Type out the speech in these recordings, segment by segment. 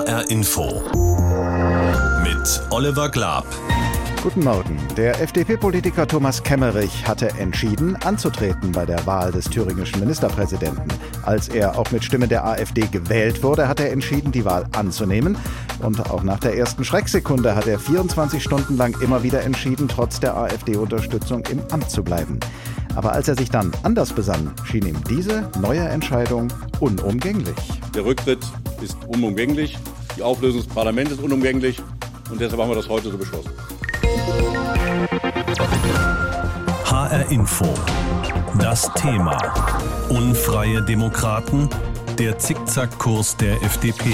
HR Info mit Oliver Glab. Guten Morgen. Der FDP-Politiker Thomas Kemmerich hatte entschieden, anzutreten bei der Wahl des thüringischen Ministerpräsidenten. Als er auch mit Stimmen der AfD gewählt wurde, hat er entschieden, die Wahl anzunehmen. Und auch nach der ersten Schrecksekunde hat er 24 Stunden lang immer wieder entschieden, trotz der AfD-Unterstützung im Amt zu bleiben. Aber als er sich dann anders besann, schien ihm diese neue Entscheidung unumgänglich. Der Rücktritt ist unumgänglich, die Auflösung des Parlaments ist unumgänglich und deshalb haben wir das heute so beschlossen. HR Info. Das Thema. Unfreie Demokraten. Der Zickzackkurs der FDP.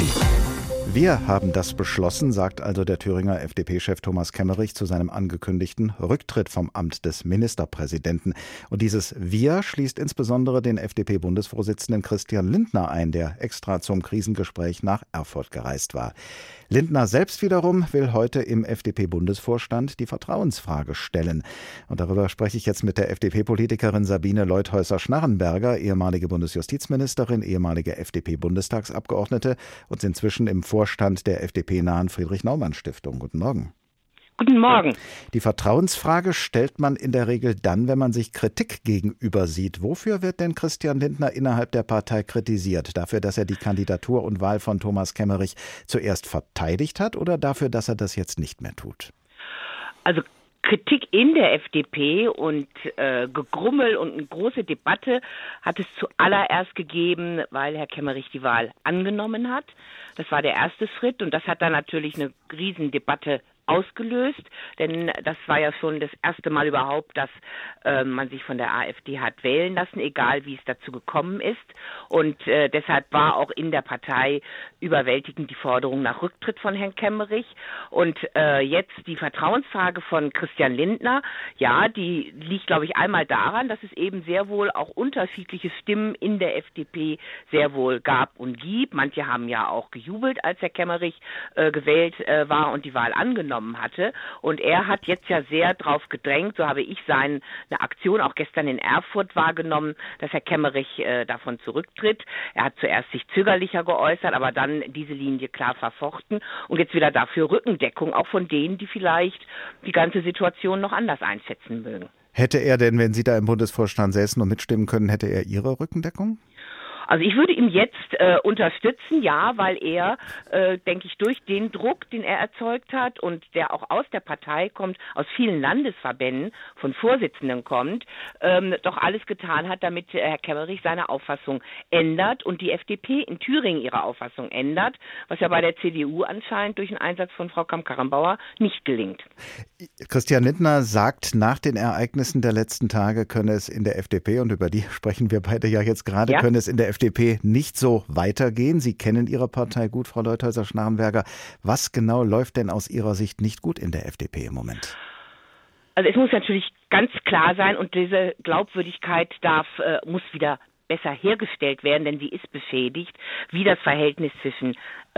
Wir haben das beschlossen, sagt also der Thüringer FDP-Chef Thomas Kemmerich zu seinem angekündigten Rücktritt vom Amt des Ministerpräsidenten. Und dieses Wir schließt insbesondere den FDP-Bundesvorsitzenden Christian Lindner ein, der extra zum Krisengespräch nach Erfurt gereist war. Lindner selbst wiederum will heute im FDP-Bundesvorstand die Vertrauensfrage stellen. Und darüber spreche ich jetzt mit der FDP-Politikerin Sabine Leutheusser-Schnarrenberger, ehemalige Bundesjustizministerin, ehemalige FDP-Bundestagsabgeordnete und inzwischen im Vorstand der FDP-nahen Friedrich-Naumann-Stiftung. Guten Morgen. Guten Morgen. Die Vertrauensfrage stellt man in der Regel dann, wenn man sich Kritik gegenüber sieht. Wofür wird denn Christian Lindner innerhalb der Partei kritisiert? Dafür, dass er die Kandidatur und Wahl von Thomas Kemmerich zuerst verteidigt hat oder dafür, dass er das jetzt nicht mehr tut? Also Kritik in der FDP und Gegrummel und eine große Debatte hat es zuallererst gegeben, weil Herr Kemmerich die Wahl angenommen hat. Das war der erste Schritt und das hat dann natürlich eine Riesendebatte ausgelöst, denn das war ja schon das erste Mal überhaupt, dass man sich von der AfD hat wählen lassen, egal wie es dazu gekommen ist. Und deshalb war auch in der Partei überwältigend die Forderung nach Rücktritt von Herrn Kemmerich. Und jetzt die Vertrauensfrage von Christian Lindner, ja, die liegt, glaube ich, einmal daran, dass es eben sehr wohl auch unterschiedliche Stimmen in der FDP sehr wohl gab und gibt. Manche haben ja auch gejubelt, als Herr Kemmerich gewählt war und die Wahl angenommen hatte. Und er hat jetzt ja sehr drauf gedrängt, so habe ich eine Aktion auch gestern in Erfurt wahrgenommen, dass Herr Kemmerich davon zurücktritt. Er hat zuerst sich zögerlicher geäußert, aber dann diese Linie klar verfochten und jetzt wieder dafür Rückendeckung, auch von denen, die vielleicht die ganze Situation noch anders einschätzen mögen. Hätte er denn, wenn Sie da im Bundesvorstand säßen und mitstimmen können, hätte er Ihre Rückendeckung? Also ich würde ihn jetzt unterstützen, ja, weil er, denke ich, durch den Druck, den er erzeugt hat und der auch aus der Partei kommt, aus vielen Landesverbänden, von Vorsitzenden kommt, doch alles getan hat, damit Herr Kemmerich seine Auffassung ändert und die FDP in Thüringen ihre Auffassung ändert, was ja bei der CDU anscheinend durch den Einsatz von Frau Kramp-Karrenbauer nicht gelingt. Christian Lindner sagt, nach den Ereignissen der letzten Tage könne es in der FDP, und über die sprechen wir beide ja jetzt gerade, könne es in der FDP nicht so weitergehen. Sie kennen Ihre Partei gut, Frau Leutheusser-Schnarrenberger. Was genau läuft denn aus Ihrer Sicht nicht gut in der FDP im Moment? Also es muss natürlich ganz klar sein und diese Glaubwürdigkeit muss wieder besser hergestellt werden, denn sie ist beschädigt, wie das Verhältnis zwischen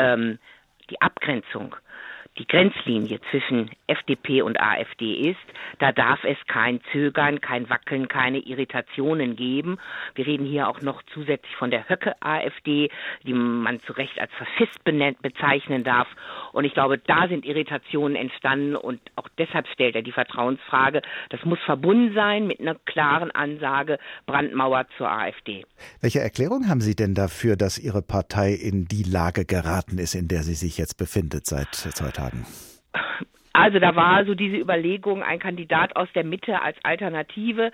die Abgrenzung, die Grenzlinie zwischen FDP und AfD ist. Da darf es kein Zögern, kein Wackeln, keine Irritationen geben. Wir reden hier auch noch zusätzlich von der Höcke-AfD, die man zu Recht als Faschist bezeichnen darf. Und ich glaube, da sind Irritationen entstanden und auch deshalb stellt er die Vertrauensfrage. Das muss verbunden sein mit einer klaren Ansage, Brandmauer zur AfD. Welche Erklärung haben Sie denn dafür, dass Ihre Partei in die Lage geraten ist, in der sie sich jetzt befindet seit 2 Tagen? Also da war so diese Überlegung, ein Kandidat aus der Mitte als Alternative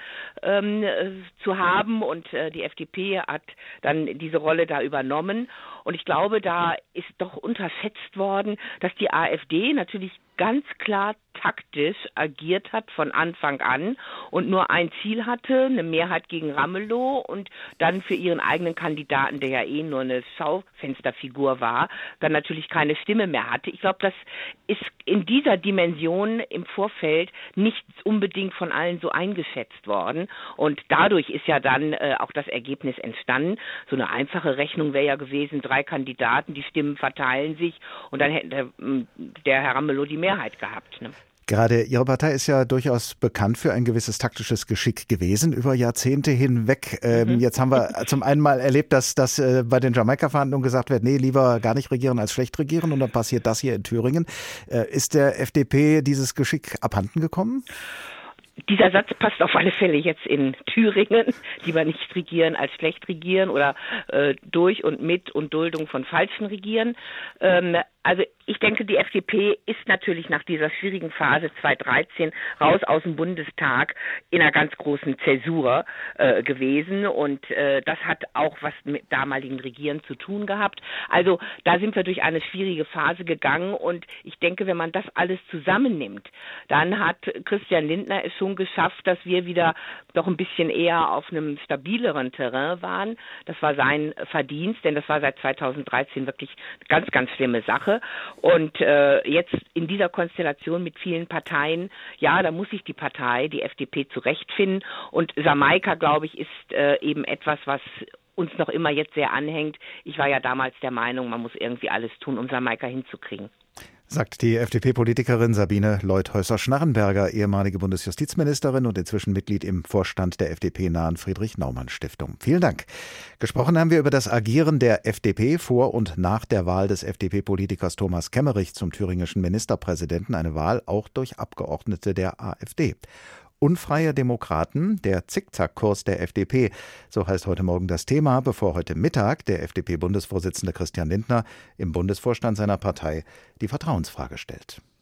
zu haben und die FDP hat dann diese Rolle da übernommen. Und ich glaube, da ist doch unterschätzt worden, dass die AfD natürlich ganz klar taktisch agiert hat von Anfang an und nur ein Ziel hatte, eine Mehrheit gegen Ramelow und dann für ihren eigenen Kandidaten, der ja nur eine Schaufensterfigur war, dann natürlich keine Stimme mehr hatte. Ich glaube, das ist in dieser Dimension im Vorfeld nicht unbedingt von allen so eingeschätzt worden und dadurch ist ja dann auch das Ergebnis entstanden. So eine einfache Rechnung wäre ja gewesen, 3 Kandidaten, die Stimmen verteilen sich und dann hätte der Herr Ramelow die Mehrheit gehabt. Ne? Gerade Ihre Partei ist ja durchaus bekannt für ein gewisses taktisches Geschick gewesen, über Jahrzehnte hinweg. Jetzt haben wir zum einen mal erlebt, dass bei den Jamaika-Verhandlungen gesagt wird, nee, lieber gar nicht regieren als schlecht regieren. Und dann passiert das hier in Thüringen. Ist der FDP dieses Geschick abhanden gekommen? Dieser Satz passt auf alle Fälle jetzt in Thüringen. Lieber nicht regieren als schlecht regieren oder durch und mit und Duldung von Falschen regieren. Also ich denke, die FDP ist natürlich nach dieser schwierigen Phase 2013 raus aus dem Bundestag in einer ganz großen Zäsur gewesen. Und das hat auch was mit damaligen Regieren zu tun gehabt. Also da sind wir durch eine schwierige Phase gegangen. Und ich denke, wenn man das alles zusammennimmt, dann hat Christian Lindner es schon geschafft, dass wir wieder doch ein bisschen eher auf einem stabileren Terrain waren. Das war sein Verdienst, denn das war seit 2013 wirklich eine ganz, ganz schlimme Sache. Und jetzt in dieser Konstellation mit vielen Parteien, ja, da muss sich die Partei, die FDP, zurechtfinden. Und Jamaika, glaube ich, ist eben etwas, was uns noch immer jetzt sehr anhängt. Ich war ja damals der Meinung, man muss irgendwie alles tun, um Jamaika hinzukriegen. Sagt die FDP-Politikerin Sabine Leutheusser-Schnarrenberger, ehemalige Bundesjustizministerin und inzwischen Mitglied im Vorstand der FDP-nahen Friedrich-Naumann-Stiftung. Vielen Dank. Gesprochen haben wir über das Agieren der FDP vor und nach der Wahl des FDP-Politikers Thomas Kemmerich zum thüringischen Ministerpräsidenten, eine Wahl auch durch Abgeordnete der AfD. Unfreie Demokraten, der Zickzackkurs der FDP. So heißt heute Morgen das Thema, bevor heute Mittag der FDP-Bundesvorsitzende Christian Lindner im Bundesvorstand seiner Partei die Vertrauensfrage stellt.